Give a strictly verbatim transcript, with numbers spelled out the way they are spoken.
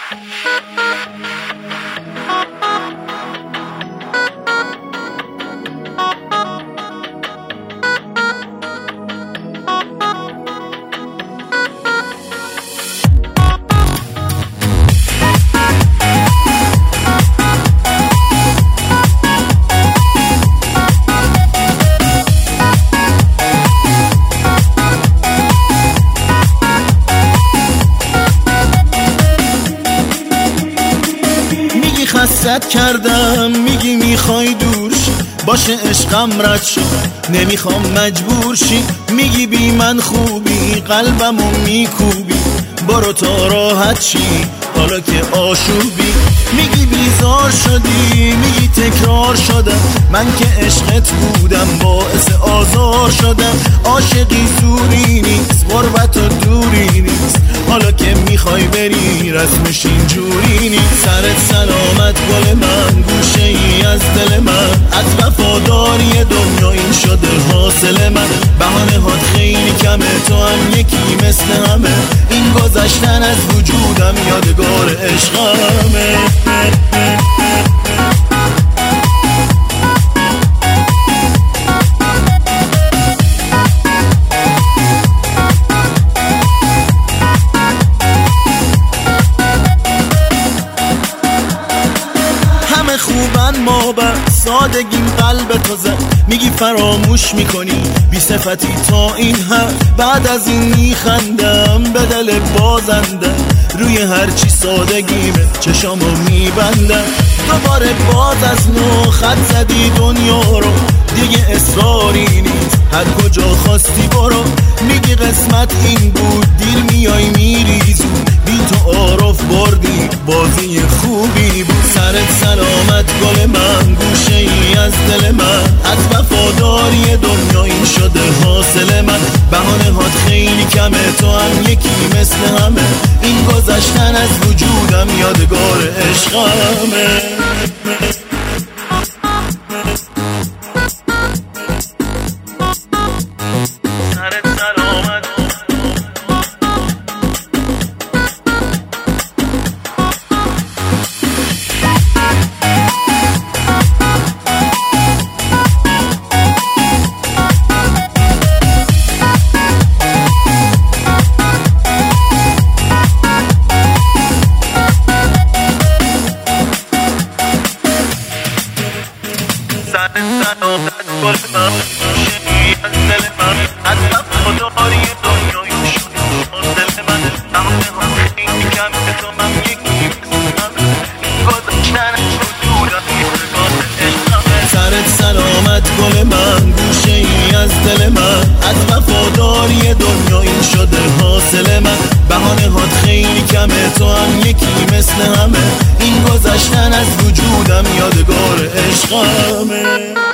خستت کردم میگی میخوای دور شی، باشه عشقم رد شد نمیخوام مجبور شی. میگی بی من خوبی قلبمو میکوبی، برو تا راحت شی حالا که آشوبی. میگی بیزار شدی میگی تکرار شدم، من که عشقت بودم باعث آزار شدم. عاشقی زوری نیست غربت و دوری نیست، حالا که میخوای بری رسمش اینجوری نیست. سرت سلامت گل من گوشه ای از دل من، از وفاداری دنیا این شده حاصل من. بهانه هات خیلی کمه تو هم یکی مثل همه، این گذشتن از وجودم یادگار عشقمه. خوبن ما بر سادگیم قلب تو زد، میگی فراموش میکنی بی صفتی تا این حد. بعد از این میخندم به دل بازنده، روی هرچی سادگیمه چشامو میبندم. دوباره باز از نو خط زدی دنیا رو، دیگه اصراری نیست هر کجا خواستی برو. میگی قسمت این بود دیر میای میریزو، بی تو عارف بردی بازی خوبی بود. سرت سلامت گل من گوشه ای از دل من، از وفاداری دنیا این شده حاصل من. بهانه هات خیلی کمه تو هم یکی مثل همه، این گذشتن از وجودم یادگار عشقمه. سرت سلامت گل من گوشه ای از دل من، از وفاداری دنیا این شده حاصل من. بهانه هات خیلی کمه تو هم یکی مثل همه، این گذشتن از وجودم یادگار عشقمه.